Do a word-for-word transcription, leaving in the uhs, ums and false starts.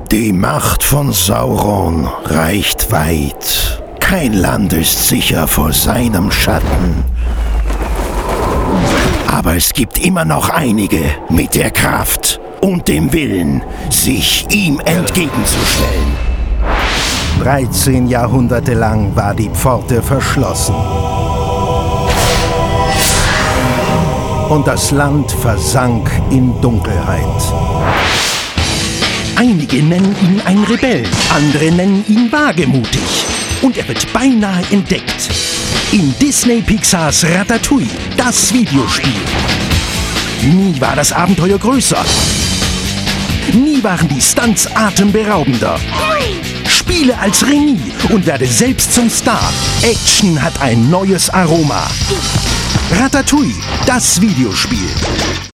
Die Macht von Sauron reicht weit. Kein Land ist sicher vor seinem Schatten. Aber es gibt immer noch einige mit der Kraft und dem Willen, sich ihm entgegenzustellen. Dreizehn Jahrhunderte lang war die Pforte verschlossen. Und das Land versank in Dunkelheit. Einige nennen ihn ein Rebell, andere nennen ihn wagemutig. Und er wird beinahe entdeckt. In Disney Pixars Ratatouille, das Videospiel. Nie war das Abenteuer größer. Nie waren die Stunts atemberaubender. Spiele als Remis und werde selbst zum Star. Action hat ein neues Aroma. Ratatouille, das Videospiel.